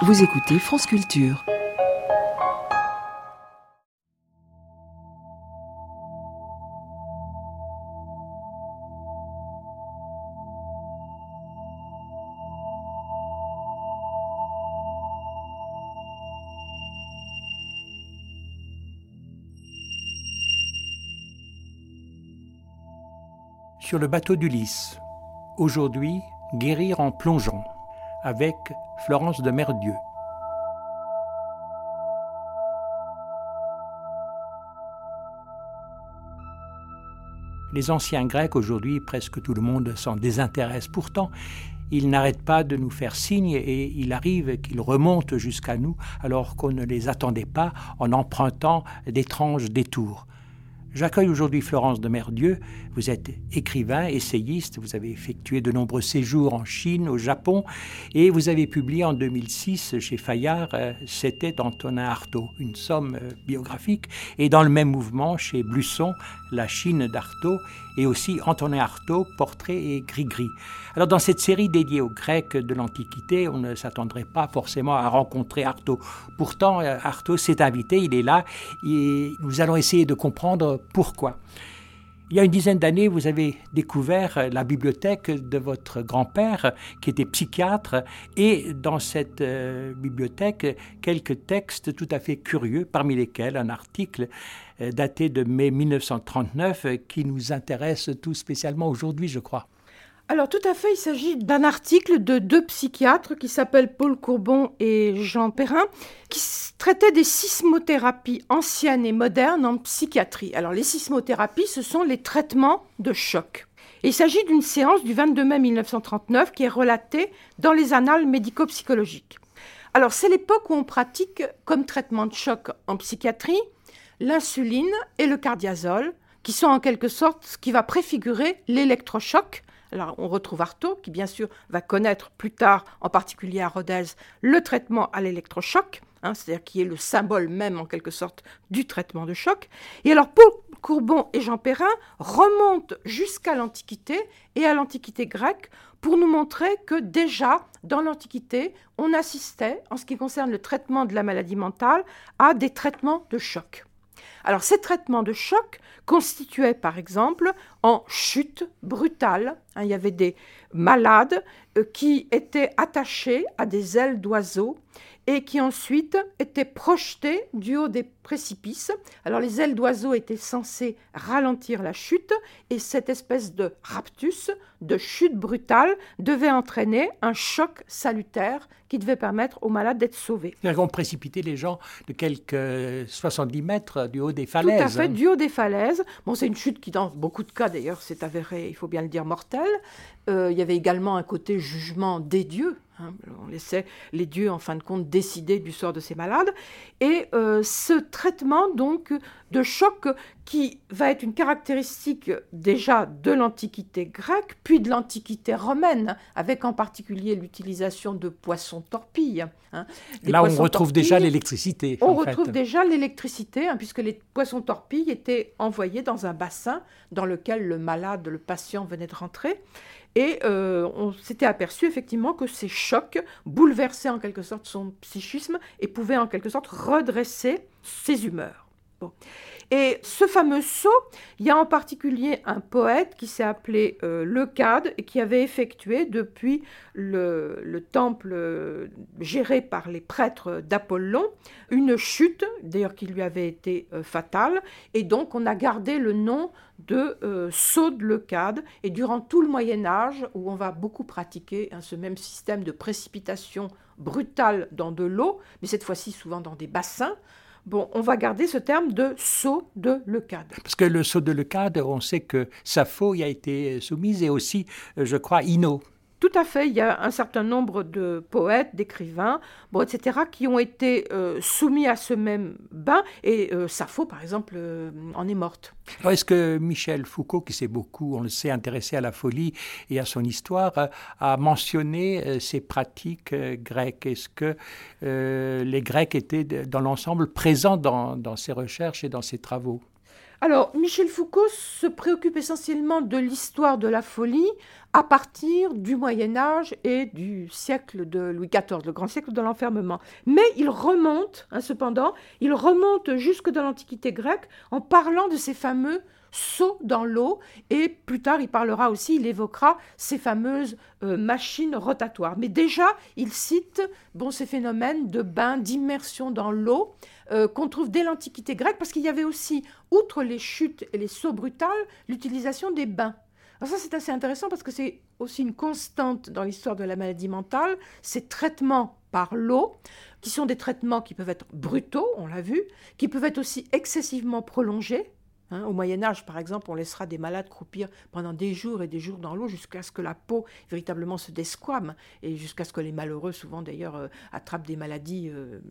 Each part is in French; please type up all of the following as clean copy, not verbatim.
Vous écoutez France Culture. Sur le bateau d'Ulysse. Aujourd'hui, guérir en plongeant, avec Florence de Merdieu. Les anciens Grecs, aujourd'hui, presque tout le monde s'en désintéresse. Pourtant, ils n'arrêtent pas de nous faire signe et il arrive qu'ils remontent jusqu'à nous alors qu'on ne les attendait pas en empruntant d'étranges détours. J'accueille aujourd'hui Florence de Merdieu. Vous êtes écrivain, essayiste, vous avez effectué de nombreux séjours en Chine, au Japon, et vous avez publié en 2006 chez Fayard « C'était Antonin Artaud », une somme biographique, et dans le même mouvement chez Blusson, La Chine d'Artaud, et aussi Antonin Artaud, Portrait et Gris-Gris. Alors dans cette série dédiée aux Grecs de l'Antiquité, on ne s'attendrait pas forcément à rencontrer Artaud. Pourtant, Artaud s'est invité, il est là, et nous allons essayer de comprendre pourquoi. Il y a une dizaine d'années, vous avez découvert la bibliothèque de votre grand-père, qui était psychiatre, et dans cette bibliothèque, quelques textes tout à fait curieux, parmi lesquels un article daté de mai 1939 qui nous intéresse tout spécialement aujourd'hui, je crois. Alors tout à fait, il s'agit d'un article de deux psychiatres qui s'appellent Paul Courbon et Jean Perrin, qui traitaient des sismothérapies anciennes et modernes en psychiatrie. Alors les sismothérapies, ce sont les traitements de choc. Et il s'agit d'une séance du 22 mai 1939 qui est relatée dans les annales médico-psychologiques. Alors c'est l'époque où on pratique comme traitement de choc en psychiatrie l'insuline et le cardiazole, qui sont en quelque sorte ce qui va préfigurer l'électrochoc. Alors, on retrouve Artaud, qui bien sûr va connaître plus tard, en particulier à Rodez, le traitement à l'électrochoc, c'est-à-dire qui est le symbole même en quelque sorte du traitement de choc. Et alors, Paul Courbon et Jean Perrin remontent jusqu'à l'Antiquité et à l'Antiquité grecque pour nous montrer que déjà, dans l'Antiquité, on assistait, en ce qui concerne le traitement de la maladie mentale, à des traitements de choc. Alors, ces traitements de choc constituaient, par exemple, en chute brutale. Il y avait des malades qui étaient attachés à des ailes d'oiseaux et qui ensuite étaient projetés du haut des précipices. Alors, les ailes d'oiseaux étaient censées ralentir la chute et cette espèce de raptus, de chute brutale, devait entraîner un choc salutaire qui devait permettre aux malades d'être sauvés. C'est-à-dire qu'on précipitait les gens de quelques 70 mètres du haut des falaises. Tout à fait, du haut des falaises. Bon, c'est une chute qui, dans beaucoup de cas d'ailleurs, s'est avérée, il faut bien le dire, mortelle. Il y avait également un côté jugement des dieux. On laissait les dieux, en fin de compte, décider du sort de ces malades. Et ce traitement, donc, de choc qui va être une caractéristique déjà de l'Antiquité grecque, puis de l'Antiquité romaine, avec en particulier l'utilisation de poissons torpilles. Là, on retrouve déjà l'électricité. On retrouve déjà l'électricité, puisque les poissons torpilles étaient envoyés dans un bassin dans lequel le malade, le patient venait de rentrer. Et on s'était aperçu effectivement que ces chocs bouleversaient en quelque sorte son psychisme et pouvaient en quelque sorte redresser ses humeurs. Bon. Et ce fameux sceau, il y a en particulier un poète qui s'est appelé Leucade et qui avait effectué depuis le temple géré par les prêtres d'Apollon une chute, d'ailleurs qui lui avait été fatale, et donc on a gardé le nom de sceau de Leucade. Et durant tout le Moyen-Âge, où on va beaucoup pratiquer ce même système de précipitation brutale dans de l'eau, mais cette fois-ci souvent dans des bassins, on va garder ce terme de sceau de Leucade. Parce que le sceau de Leucade, on sait que Sappho y a été soumise et aussi, je crois, Ino. Tout à fait, il y a un certain nombre de poètes, d'écrivains, etc., qui ont été soumis à ce même bain, et Sappho, par exemple, en est morte. Alors, est-ce que Michel Foucault, qui s'est beaucoup, on le sait, intéressé à la folie et à son histoire, a mentionné ces pratiques grecques? Est-ce que les Grecs étaient, dans l'ensemble, présents dans ses recherches et dans ses travaux? Alors, Michel Foucault se préoccupe essentiellement de l'histoire de la folie à partir du Moyen-Âge et du siècle de Louis XIV, le grand siècle de l'enfermement. Mais il remonte, cependant, jusque dans l'Antiquité grecque en parlant de ces fameux sauts dans l'eau, et plus tard il évoquera ces fameuses machines rotatoires. Mais déjà, il cite ces phénomènes de bain, d'immersion dans l'eau, qu'on trouve dès l'Antiquité grecque, parce qu'il y avait aussi, outre les chutes et les sauts brutals, l'utilisation des bains. Alors ça, c'est assez intéressant parce que c'est aussi une constante dans l'histoire de la maladie mentale, ces traitements par l'eau, qui sont des traitements qui peuvent être brutaux, on l'a vu, qui peuvent être aussi excessivement prolongés. Au Moyen-Âge, par exemple, on laissera des malades croupir pendant des jours et des jours dans l'eau jusqu'à ce que la peau véritablement se desquame et jusqu'à ce que les malheureux, souvent d'ailleurs, attrapent des maladies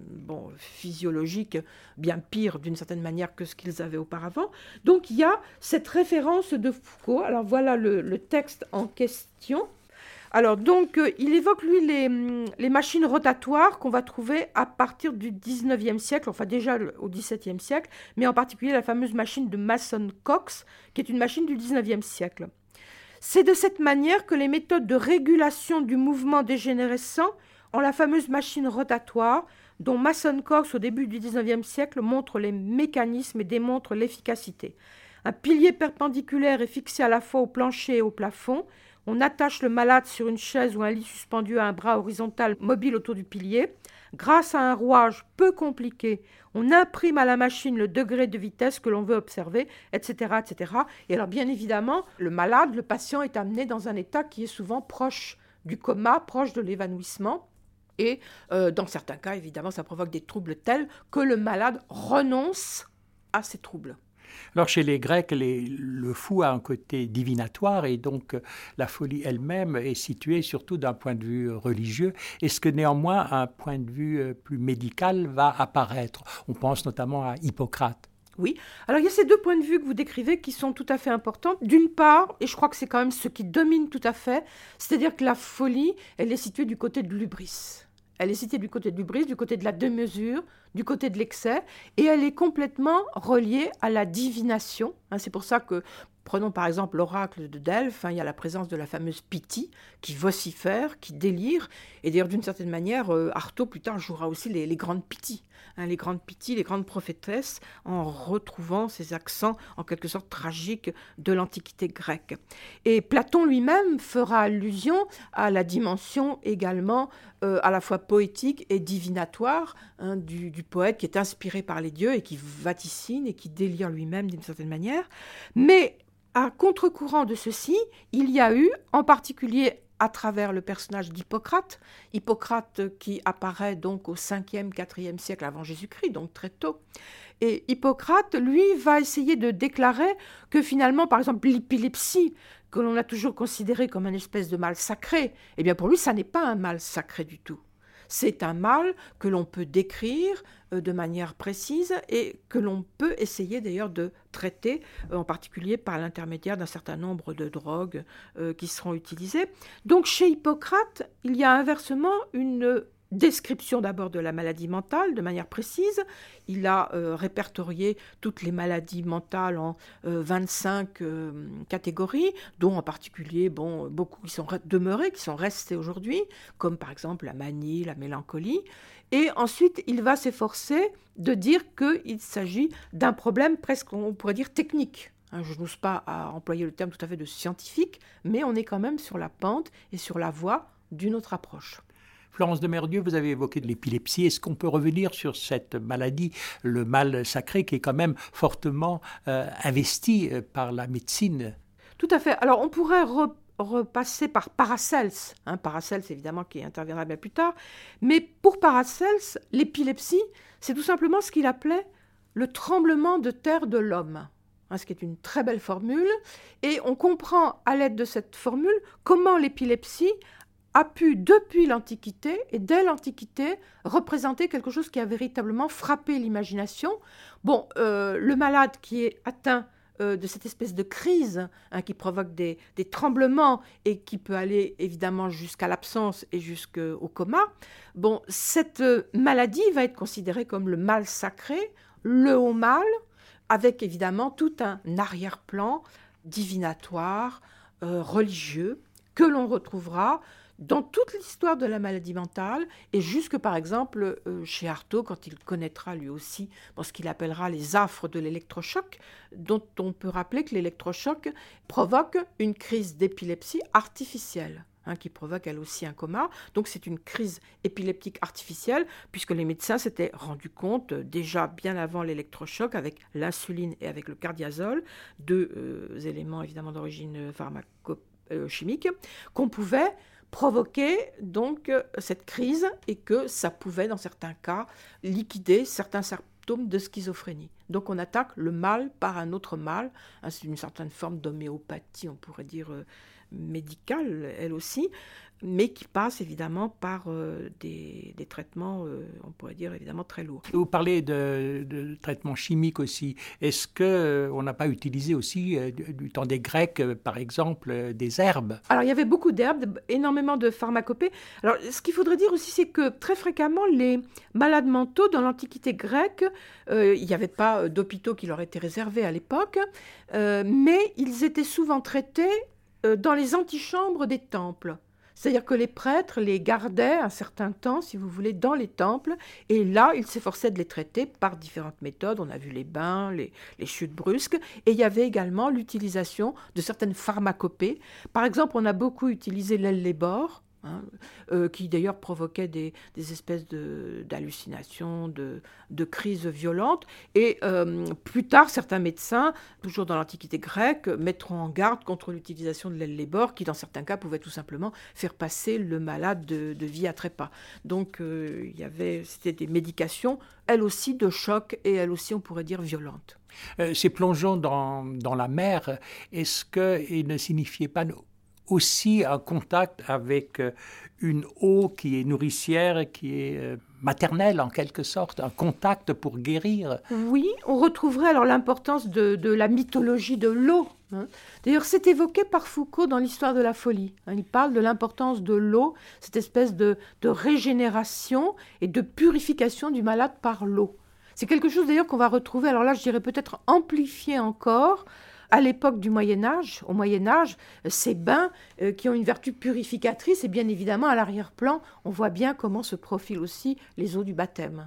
physiologiques bien pires d'une certaine manière que ce qu'ils avaient auparavant. Donc il y a cette référence de Foucault. Alors voilà le texte en question. Alors donc, il évoque, lui, les machines rotatoires qu'on va trouver à partir du 19e siècle, enfin déjà au 17e siècle, mais en particulier la fameuse machine de Mason-Cox, qui est une machine du 19e siècle. C'est de cette manière que les méthodes de régulation du mouvement dégénérescent ont la fameuse machine rotatoire, dont Mason-Cox, au début du 19e siècle, montre les mécanismes et démontre l'efficacité. Un pilier perpendiculaire est fixé à la fois au plancher et au plafond. On attache le malade sur une chaise ou un lit suspendu à un bras horizontal mobile autour du pilier. Grâce à un rouage peu compliqué, on imprime à la machine le degré de vitesse que l'on veut observer, etc., etc. Et alors, bien évidemment, le malade, le patient, est amené dans un état qui est souvent proche du coma, proche de l'évanouissement. Et dans certains cas, évidemment, ça provoque des troubles tels que le malade renonce à ces troubles. Alors chez les Grecs, le fou a un côté divinatoire et donc la folie elle-même est située surtout d'un point de vue religieux. Est-ce que néanmoins un point de vue plus médical va apparaître? On pense notamment à Hippocrate. Oui, alors il y a ces deux points de vue que vous décrivez qui sont tout à fait importants. D'une part, et je crois que c'est quand même ce qui domine tout à fait, c'est-à-dire que la folie, elle est située du côté de l'hubris. Elle est citée du côté de l'hubris, du côté de la démesure, du côté de l'excès, et elle est complètement reliée à la divination. C'est pour ça que, prenons par exemple l'oracle de Delphes, il y a la présence de la fameuse Pythie, qui vocifère, qui délire, et d'ailleurs d'une certaine manière, Artaud plus tard jouera aussi les grandes Pythies, les grandes Pythies, les grandes prophétesses, en retrouvant ces accents en quelque sorte tragiques de l'Antiquité grecque. Et Platon lui-même fera allusion à la dimension également à la fois poétique et divinatoire du poète qui est inspiré par les dieux et qui vaticine et qui délire lui-même d'une certaine manière. Mais à contre-courant de ceci, il y a eu en particulier à travers le personnage d'Hippocrate, Hippocrate qui apparaît donc au 5e, 4e siècle avant Jésus-Christ, donc très tôt. Et Hippocrate, lui, va essayer de déclarer que finalement, par exemple, l'épilepsie, que l'on a toujours considéré comme une espèce de mal sacré, eh bien pour lui, ça n'est pas un mal sacré du tout. C'est un mal que l'on peut décrire de manière précise et que l'on peut essayer d'ailleurs de traiter, en particulier par l'intermédiaire d'un certain nombre de drogues qui seront utilisées. Donc chez Hippocrate, il y a inversement une description d'abord de la maladie mentale de manière précise. Il a répertorié toutes les maladies mentales en 25 catégories, dont en particulier beaucoup qui sont demeurées, qui sont restées aujourd'hui, comme par exemple la manie, la mélancolie. Et ensuite, il va s'efforcer de dire qu'il s'agit d'un problème presque, on pourrait dire, technique. Je n'ose pas employer le terme tout à fait de scientifique, mais on est quand même sur la pente et sur la voie d'une autre approche. Florence Demerdieu, vous avez évoqué de l'épilepsie. Est-ce qu'on peut revenir sur cette maladie, le mal sacré, qui est quand même fortement investi par la médecine? Tout à fait. Alors, on pourrait repasser par Paracelse. Paracelse, évidemment, qui interviendra bien plus tard. Mais pour Paracelse, l'épilepsie, c'est tout simplement ce qu'il appelait le tremblement de terre de l'homme. Ce qui est une très belle formule. Et on comprend, à l'aide de cette formule, comment l'épilepsie a pu, depuis l'Antiquité, et dès l'Antiquité, représenter quelque chose qui a véritablement frappé l'imagination. Le malade qui est atteint de cette espèce de crise qui provoque des tremblements et qui peut aller évidemment jusqu'à l'absence et jusqu'au coma, cette maladie va être considérée comme le mal sacré, le haut mal, avec évidemment tout un arrière-plan divinatoire, religieux, que l'on retrouvera dans toute l'histoire de la maladie mentale, et jusque par exemple chez Artaud, quand il connaîtra lui aussi ce qu'il appellera les affres de l'électrochoc, dont on peut rappeler que l'électrochoc provoque une crise d'épilepsie artificielle, qui provoque elle aussi un coma. Donc c'est une crise épileptique artificielle, puisque les médecins s'étaient rendus compte, déjà bien avant l'électrochoc, avec l'insuline et avec le cardiazole, deux éléments évidemment d'origine pharmacochimique, qu'on pouvait provoquer donc cette crise et que ça pouvait, dans certains cas, liquider certains symptômes de schizophrénie. Donc on attaque le mal par un autre mal. C'est une certaine forme d'homéopathie, on pourrait dire médicale, elle aussi, mais qui passe évidemment par des traitements, on pourrait dire évidemment très lourds. Vous parlez de traitements chimiques aussi. Est-ce qu'on n'a pas utilisé aussi, du temps des Grecs, par exemple, des herbes ? Alors il y avait beaucoup d'herbes, énormément de pharmacopées. Alors ce qu'il faudrait dire aussi, c'est que très fréquemment, les malades mentaux, dans l'Antiquité grecque, il n'y avait pas d'hôpitaux qui leur étaient réservés à l'époque, mais ils étaient souvent traités dans les antichambres des temples. C'est-à-dire que les prêtres les gardaient un certain temps, si vous voulez, dans les temples, et là, ils s'efforçaient de les traiter par différentes méthodes. On a vu les bains, les chutes brusques, et il y avait également l'utilisation de certaines pharmacopées. Par exemple, on a beaucoup utilisé l'Hellebore, qui d'ailleurs provoquait des espèces d'hallucinations, de crises violentes. Et plus tard, certains médecins, toujours dans l'Antiquité grecque, mettront en garde contre l'utilisation de l'Hellebore, qui dans certains cas pouvait tout simplement faire passer le malade de vie à trépas. Donc c'était des médications, elles aussi de choc, et elles aussi, on pourrait dire, violentes. Ces plongeons dans la mer, est-ce qu'ils ne signifiaient pas aussi un contact avec une eau qui est nourricière, qui est maternelle en quelque sorte, un contact pour guérir? Oui, on retrouverait alors l'importance de la mythologie de l'eau. D'ailleurs, c'est évoqué par Foucault dans l'Histoire de la folie. Il parle de l'importance de l'eau, cette espèce de régénération et de purification du malade par l'eau. C'est quelque chose d'ailleurs qu'on va retrouver, alors là je dirais peut-être amplifié encore, à l'époque du Moyen-Âge, au Moyen-Âge, ces bains qui ont une vertu purificatrice, et bien évidemment, à l'arrière-plan, on voit bien comment se profilent aussi les eaux du baptême.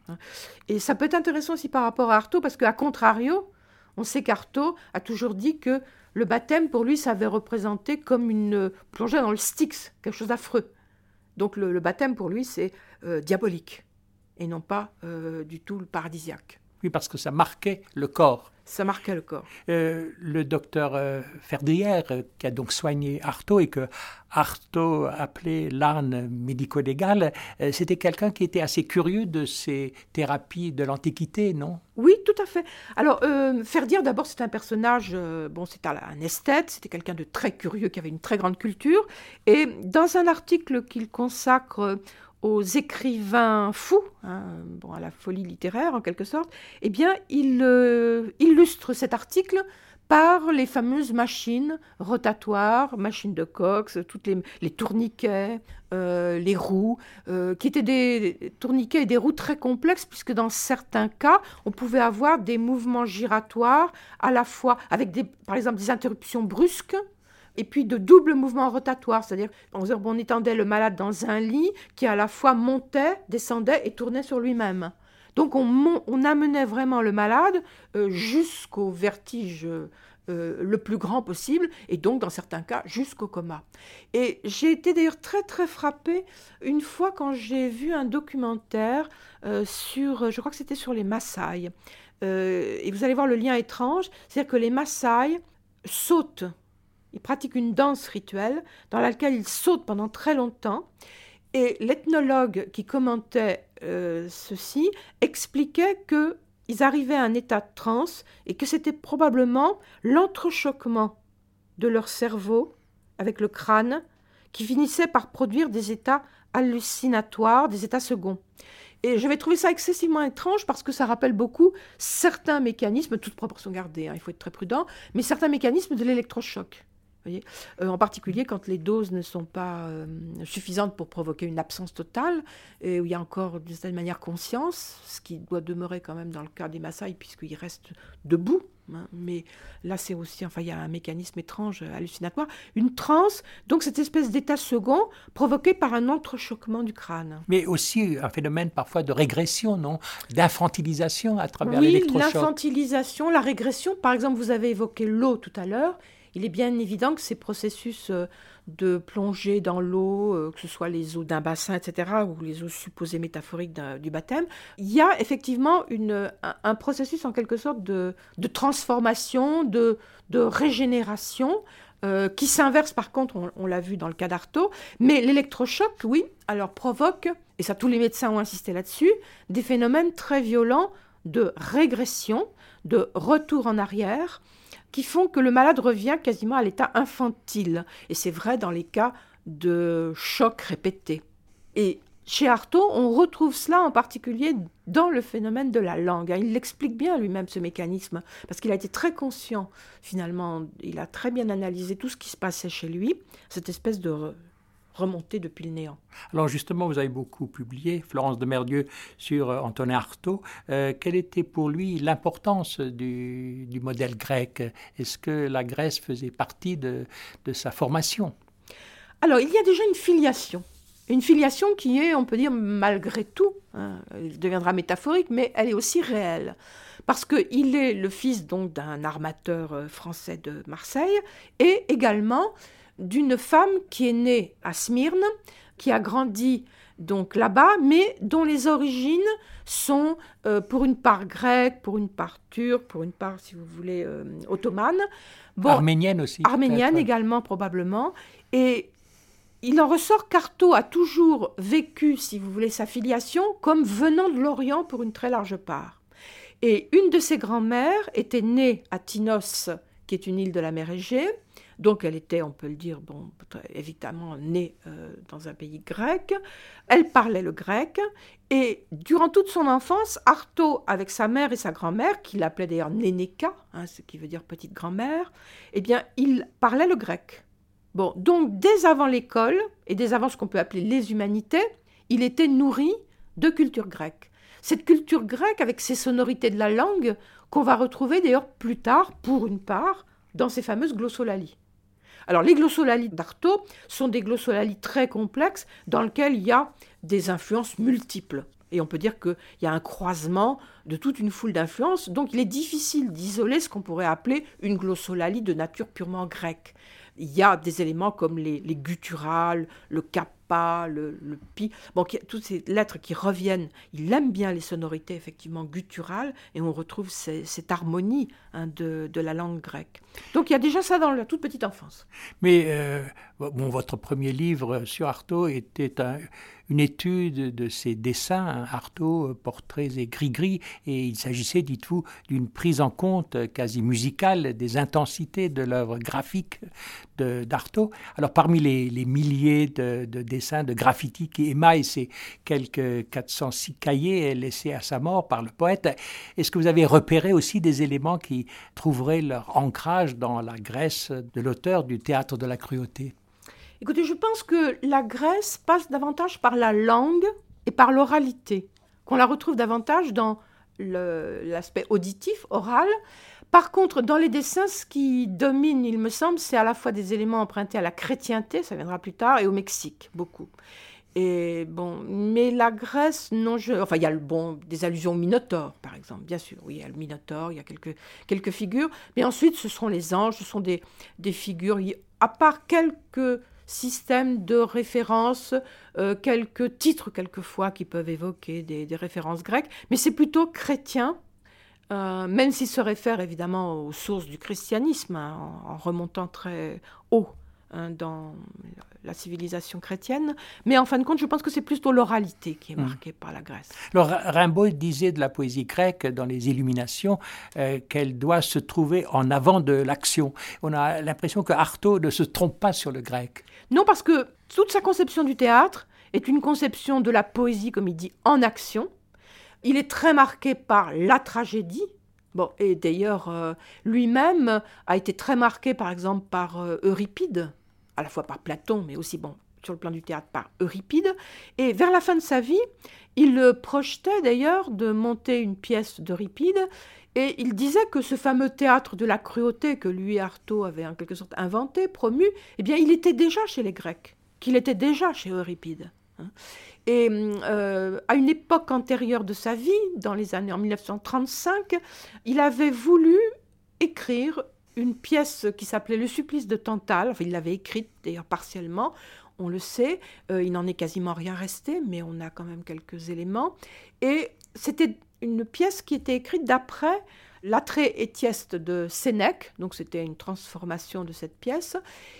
Et ça peut être intéressant aussi par rapport à Artaud, parce qu'à contrario, on sait qu'Artaud a toujours dit que le baptême, pour lui, ça avait représenté comme une plongée dans le Styx, quelque chose d'affreux. Donc le baptême, pour lui, c'est diabolique, et non pas du tout le paradisiaque. Oui, parce que ça marquait le corps. Ça marquait le corps. Le docteur Ferdrière, qui a donc soigné Artaud et que Artaud appelait l'âne médico-légal, c'était quelqu'un qui était assez curieux de ces thérapies de l'Antiquité, non ? Oui, tout à fait. Alors, Ferdrière, d'abord, c'est un personnage, c'était un esthète, c'était quelqu'un de très curieux, qui avait une très grande culture. Et dans un article qu'il consacre aux écrivains fous, à la folie littéraire en quelque sorte, eh bien, il illustre cet article par les fameuses machines rotatoires, machines de Cox, toutes les tourniquets, les roues, qui étaient des tourniquets et des roues très complexes, puisque dans certains cas, on pouvait avoir des mouvements giratoires, à la fois avec par exemple des interruptions brusques, et puis de double mouvement rotatoire, c'est-à-dire on étendait le malade dans un lit qui à la fois montait, descendait et tournait sur lui-même. Donc on amenait vraiment le malade jusqu'au vertige le plus grand possible, et donc dans certains cas jusqu'au coma. Et j'ai été d'ailleurs très très frappée une fois quand j'ai vu un documentaire je crois que c'était sur les Maasai. Et vous allez voir le lien étrange, c'est-à-dire que les Maasai sautent. Ils pratiquent une danse rituelle dans laquelle ils sautent pendant très longtemps. Et l'ethnologue qui commentait ceci expliquait qu'ils arrivaient à un état de transe et que c'était probablement l'entrechoquement de leur cerveau avec le crâne qui finissait par produire des états hallucinatoires, des états seconds. Et j'avais trouvé ça excessivement étrange parce que ça rappelle beaucoup certains mécanismes, toute proportion gardée, il faut être très prudent, mais certains mécanismes de l'électrochoc. voyez, en particulier quand les doses ne sont pas suffisantes pour provoquer une absence totale, et où il y a encore d'une certaine manière conscience, ce qui doit demeurer quand même dans le cas des Maasai, puisqu'ils restent debout. Mais là, c'est aussi, il y a un mécanisme étrange, hallucinatoire. Une transe, donc cette espèce d'état second provoqué par un entrechoquement du crâne. Mais aussi un phénomène parfois de régression, non ? D'infantilisation à travers l'électrochoc. Oui, l'infantilisation, la régression. Par exemple, vous avez évoqué l'eau tout à l'heure. Il est bien évident que ces processus de plongée dans l'eau, que ce soit les eaux d'un bassin, etc., ou les eaux supposées métaphoriques du baptême, il y a effectivement un processus en quelque sorte de transformation, de régénération, qui s'inverse par contre, on l'a vu dans le cas d'Artaud, mais l'électrochoc, oui, alors provoque, et ça tous les médecins ont insisté là-dessus, des phénomènes très violents de régression, de retour en arrière, qui font que le malade revient quasiment à l'état infantile. Et c'est vrai dans les cas de chocs répétés. Et chez Artaud, on retrouve cela en particulier dans le phénomène de la langue. Il l'explique bien lui-même, ce mécanisme, parce qu'il a été très conscient, finalement. Il a très bien analysé tout ce qui se passait chez lui, cette espèce de remontée depuis le néant. Alors justement, vous avez beaucoup publié, Florence Demerdieu, sur Antonin Artaud. Quelle était pour lui l'importance du modèle grec ? Est-ce que la Grèce faisait partie de sa formation ? Alors, il y a déjà une filiation qui est, on peut dire, malgré tout, elle deviendra métaphorique, mais elle est aussi réelle. Parce qu'il est le fils donc d'un armateur français de Marseille et également d'une femme qui est née à Smyrne, qui a grandi donc là-bas, mais dont les origines sont pour une part grecques, pour une part turque, pour une part, si vous voulez, ottomane. Bon, arménienne aussi. Arménienne également, probablement. Et il en ressort qu'Artaud a toujours vécu, si vous voulez, sa filiation comme venant de l'Orient pour une très large part. Et une de ses grand-mères était née à Tinos, qui est une île de la mer Égée. Donc elle était, on peut le dire, évidemment née dans un pays grec. Elle parlait le grec. Et durant toute son enfance, Artaud, avec sa mère et sa grand-mère, qu'il appelait d'ailleurs Nénéka, ce qui veut dire petite grand-mère, eh bien, il parlait le grec. Bon, donc dès avant l'école, et dès avant ce qu'on peut appeler les humanités, il était nourri de culture grecque. Cette culture grecque, avec ses sonorités de la langue, qu'on va retrouver d'ailleurs plus tard, pour une part, dans ces fameuses glossolalies. Alors, les glossolalies d'Artaud sont des glossolalies très complexes dans lesquelles il y a des influences multiples. Et on peut dire qu'il y a un croisement de toute une foule d'influences. Donc, il est difficile d'isoler ce qu'on pourrait appeler une glossolalie de nature purement grecque. Il y a des éléments comme les gutturales, le kappa, le pi. Bon, toutes ces lettres qui reviennent. Il aime bien les sonorités effectivement gutturales et on retrouve cette harmonie de la langue grecque. Donc il y a déjà ça dans la toute petite enfance. Mais votre premier livre sur Artaud était une étude de ses dessins, Artaud, portraits et gris-gris, et il s'agissait, dites-vous, d'une prise en compte quasi musicale des intensités de l'œuvre graphique d'Artaud. Alors parmi les milliers de dessins, de graffitis qui émaillent ces quelques 406 cahiers laissés à sa mort par le poète, est-ce que vous avez repéré aussi des éléments qui trouveraient leur ancrage dans la Grèce de l'auteur du Théâtre de la cruauté ? Écoutez, je pense que la Grèce passe davantage par la langue et par l'oralité, qu'on la retrouve davantage dans l'aspect auditif, oral. Par contre, dans les dessins, ce qui domine, il me semble, c'est à la fois des éléments empruntés à la chrétienté, ça viendra plus tard, et au Mexique, beaucoup. Et bon, mais la Grèce, non, il y a des allusions au Minotaure, par exemple, bien sûr. Oui, il y a le Minotaure, il y a quelques figures. Mais ensuite, ce sont les anges, ce sont des figures, à part quelques systèmes de référence, quelques titres quelquefois qui peuvent évoquer des références grecques, mais c'est plutôt chrétien, même s'il se réfère évidemment aux sources du christianisme, en remontant très haut dans la civilisation chrétienne. Mais en fin de compte, je pense que c'est plutôt l'oralité qui est marquée par la Grèce. Alors Rimbaud disait de la poésie grecque dans les Illuminations qu'elle doit se trouver en avant de l'action. On a l'impression que Artaud ne se trompe pas sur le grec. Non, parce que toute sa conception du théâtre est une conception de la poésie, comme il dit, en action. Il est très marqué par la tragédie. Bon, et d'ailleurs, lui-même a été très marqué, par exemple, par Euripide, à la fois par Platon, mais aussi, sur le plan du théâtre, par Euripide. Et vers la fin de sa vie, il projetait d'ailleurs de monter une pièce d'Euripide, et il disait que ce fameux théâtre de la cruauté que lui et Artaud avaient en quelque sorte inventé, promu, eh bien, il était déjà chez les Grecs, qu'il était déjà chez Euripide. Et à une époque antérieure de sa vie, dans les années en 1935, il avait voulu écrire une pièce qui s'appelait Le supplice de Tantale. Enfin, il l'avait écrite d'ailleurs partiellement, on le sait. Il n'en est quasiment rien resté, mais on a quand même quelques éléments. Et c'était une pièce qui était écrite d'après L'Attrait et Tieste de Sénèque. Donc c'était une transformation de cette pièce.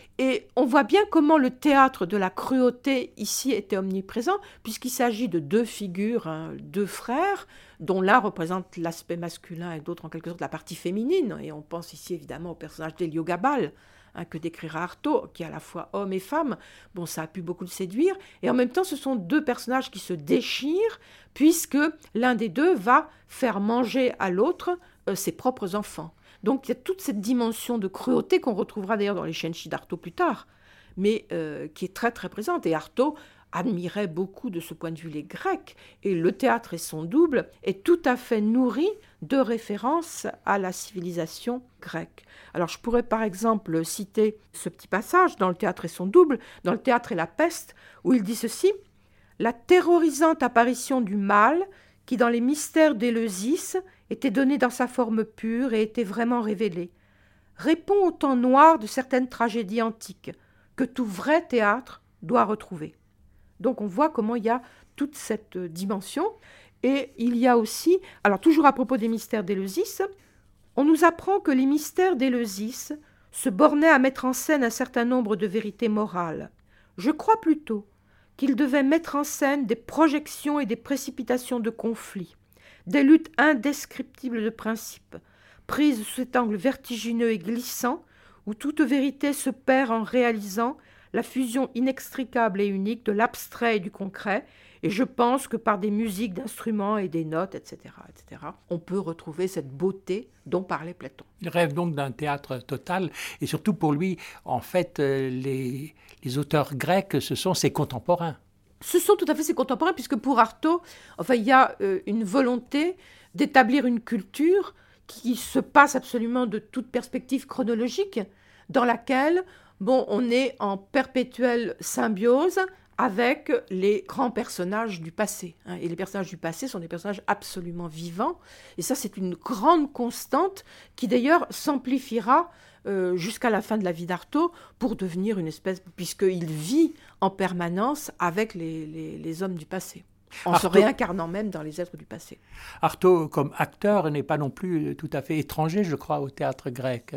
Et on voit bien comment le théâtre de la cruauté ici était omniprésent, puisqu'il s'agit de deux figures, deux frères, dont l'un représente l'aspect masculin et l'autre en quelque sorte la partie féminine. Et on pense ici évidemment au personnage d'Héliogabale, que décrira Artaud, qui est à la fois homme et femme. Bon, ça a pu beaucoup le séduire. Et en même temps, ce sont deux personnages qui se déchirent, puisque l'un des deux va faire manger à l'autre ses propres enfants. Donc il y a toute cette dimension de cruauté qu'on retrouvera d'ailleurs dans les Cenci d'Artaud plus tard, mais qui est très très présente. Et Artaud admirait beaucoup de ce point de vue les Grecs, et le théâtre et son double est tout à fait nourri de références à la civilisation grecque. Alors je pourrais par exemple citer ce petit passage dans le théâtre et son double, dans le théâtre et la peste, où il dit ceci: « La terrorisante apparition du mal qui dans les mystères d'Éleusis était donné dans sa forme pure et était vraiment révélé, répond au temps noir de certaines tragédies antiques que tout vrai théâtre doit retrouver. » Donc on voit comment il y a toute cette dimension. Et il y a aussi, alors toujours à propos des mystères d'Éleusis, on nous apprend que les mystères d'Éleusis se bornaient à mettre en scène un certain nombre de vérités morales. Je crois plutôt qu'ils devaient mettre en scène des projections et des précipitations de conflits, des luttes indescriptibles de principes, prises sous cet angle vertigineux et glissant, où toute vérité se perd en réalisant la fusion inextricable et unique de l'abstrait et du concret, et je pense que par des musiques d'instruments et des notes, etc., on peut retrouver cette beauté dont parlait Platon. Il rêve donc d'un théâtre total, et surtout pour lui, en fait, les auteurs grecs, ce sont ses contemporains. Ce sont tout à fait ses contemporains, puisque pour Artaud, il y a une volonté d'établir une culture qui se passe absolument de toute perspective chronologique, dans laquelle on est en perpétuelle symbiose avec les grands personnages du passé. Et les personnages du passé sont des personnages absolument vivants. Et ça, c'est une grande constante qui, d'ailleurs, s'amplifiera jusqu'à la fin de la vie d'Artaud pour devenir une espèce... puisqu'il vit en permanence avec les hommes du passé, en se réincarnant même dans les êtres du passé. Artaud, comme acteur, n'est pas non plus tout à fait étranger, je crois, au théâtre grec.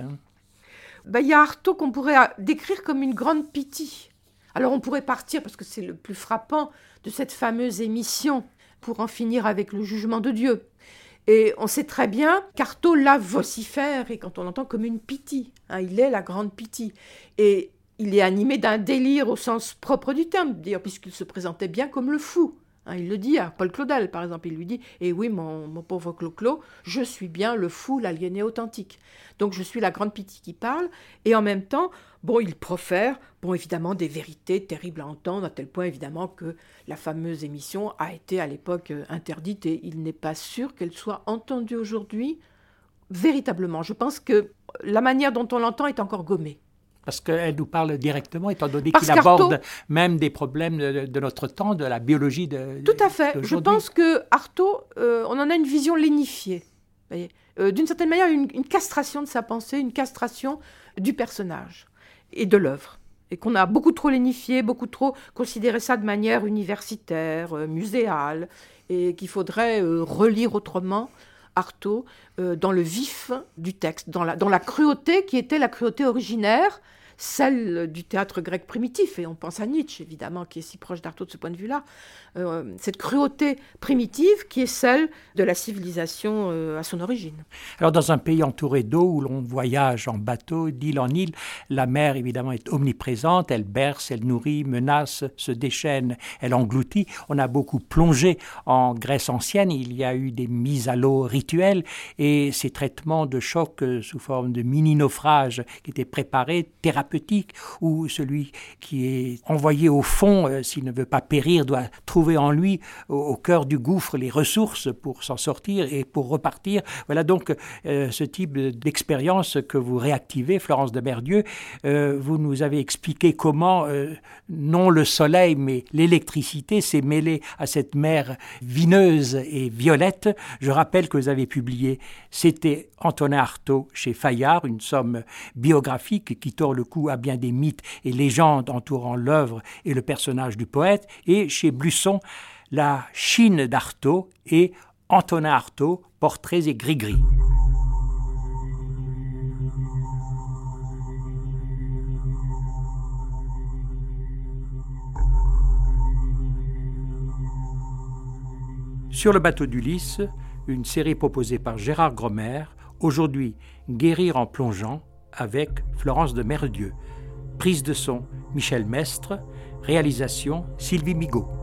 Il y a Artaud qu'on pourrait décrire comme une grande Pythie. Alors on pourrait partir, parce que c'est le plus frappant, de cette fameuse émission pour en finir avec le jugement de Dieu. Et on sait très bien qu'Artaud la vocifère, et quand on l'entend comme une Pythie, il est la grande Pythie. Et il est animé d'un délire au sens propre du terme, d'ailleurs, puisqu'il se présentait bien comme le fou. Il le dit à Paul Claudel, par exemple, il lui dit « Eh oui, mon pauvre Clo-Clo, je suis bien le fou, l'aliéné authentique. Donc je suis la grande Pythie qui parle. » Et en même temps, il profère, évidemment, des vérités terribles à entendre, à tel point, évidemment, que la fameuse émission a été à l'époque interdite, et il n'est pas sûr qu'elle soit entendue aujourd'hui véritablement. Je pense que la manière dont on l'entend est encore gommée. Parce qu'elle nous parle directement, étant donné qu'il aborde même des problèmes de notre temps, de la biologie Tout à fait. Je pense que Artaud, on en a une vision lénifiée. D'une certaine manière, une castration de sa pensée, une castration du personnage et de l'œuvre. Et qu'on a beaucoup trop lénifié, beaucoup trop considéré ça de manière universitaire, muséale, et qu'il faudrait relire autrement Artaud dans le vif du texte, dans la cruauté qui était la cruauté originaire, celle du théâtre grec primitif, et on pense à Nietzsche, évidemment, qui est si proche d'Artaud de ce point de vue-là, cette cruauté primitive qui est celle de la civilisation à son origine. Alors, dans un pays entouré d'eau, où l'on voyage en bateau, d'île en île, la mer, évidemment, est omniprésente, elle berce, elle nourrit, menace, se déchaîne, elle engloutit. On a beaucoup plongé en Grèce ancienne, il y a eu des mises à l'eau rituelles, et ces traitements de choc sous forme de mini-naufrages qui étaient préparés, thérapeutiques, où celui qui est envoyé au fond, s'il ne veut pas périr, doit trouver en lui, au cœur du gouffre, les ressources pour s'en sortir et pour repartir. Voilà donc ce type d'expérience que vous réactivez, Florence de Merdieux. Vous nous avez expliqué comment, non le soleil, mais l'électricité s'est mêlée à cette mer vineuse et violette. Je rappelle que vous avez publié C'était Antonin Artaud chez Fayard, une somme biographique qui tord le cou à bien des mythes et légendes entourant l'œuvre et le personnage du poète, et chez Blusson, La Chine d'Artaud et Antonin Artaud, Portraits et gris-gris. Sur le bateau d'Ulysse, une série proposée par Gérard Gromer, aujourd'hui Guérir en plongeant, avec Florence de Merdieux. Prise de son Michel Mestre, réalisation Sylvie Migaud.